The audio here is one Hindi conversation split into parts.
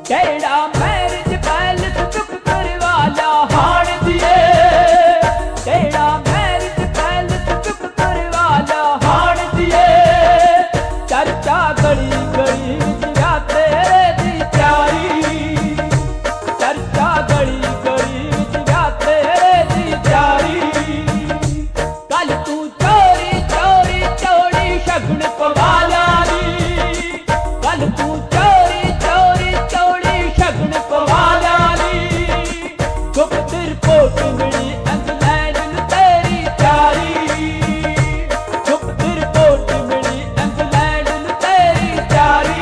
केड़ा मैरिज पैलेस बुक करवाला हाण दिए, केड़ा मैरिज पैलेस बुक करवाला हाण दिए। चर्चा गली गली विच तेरे दी प्यारी, चर्चा गली गली विच तेरे दी प्यारी। कल तू चोरी चोरी चोरी शगुन पवाला दी, कल तू चोरी चोरी चोरी शगुन पवाला दी। गुप्त रिपोर्ट मिली इंग्लैंड नूं तेरी प्यारी, गुप्त रिपोर्ट मिली इंग्लैंड नूं तेरी प्यारी।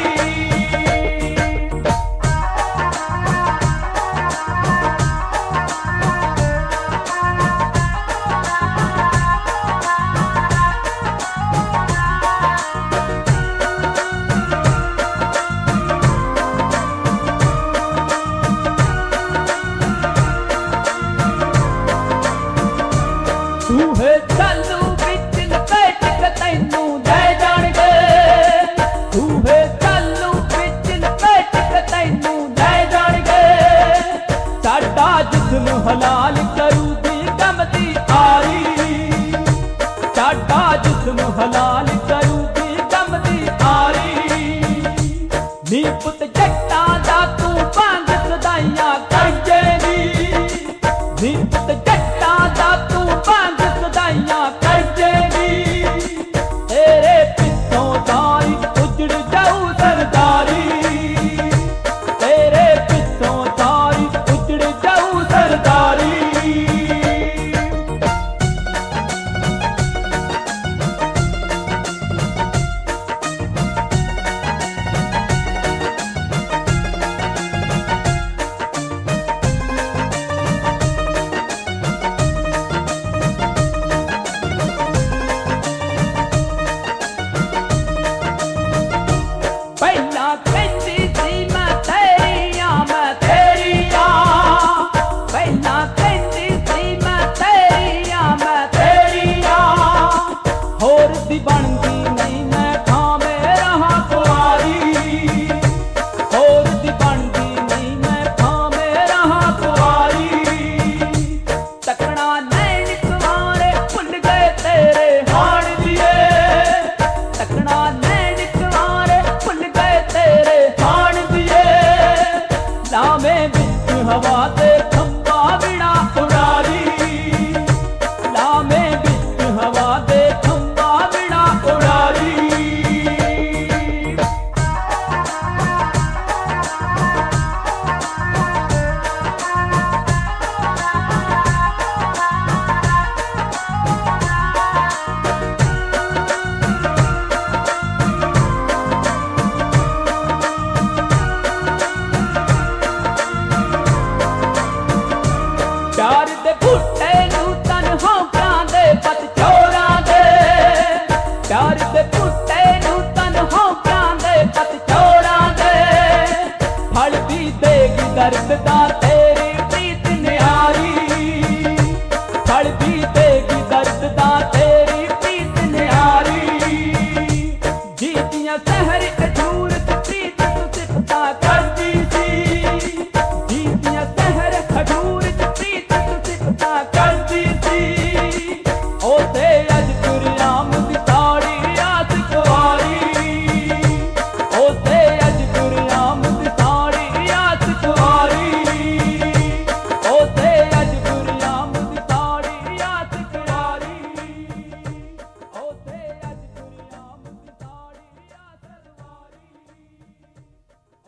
तूहे चालू बिच लपेट के तैनू ले जाणगे, तूहे चालू बिच लपेट के तैनू ले जाणगे। साडा जिस्म हलाल करूगी गम दी आरी, साडा जिस्म हलाल करूगी गम दी आरी। नी पुत जट्टां दा तू पंज सदाइयां कर जेगी, नी पुत जट्टां दा तू पंज सदाइयां कर जेगी। तेरे पिछों सारी उजड़ जाऊ सरदारी, तेरे पिछों सारी उजड़ जाऊ सरदारी। पहला कहती सी मैं तेरिया, मैं तेरिया, पहला कहती सी मैं तेरिया, मैं तेरिया। होर दी बनदी नहीं मैं थामे रहा कुआरी, होर दी बनदी नहीं मैं थामे रहा कुआरी। तकना नैन कुआरे भुल गए तेरे हाण दिए, तकना नैन कुआरे भुल गए तेरे हाण दिए। लावे बिच हवा ते खंबा बिना उड़ारी, लावे बिच हवा ते खंबा बिना उड़ारी। प्यार दे बूटे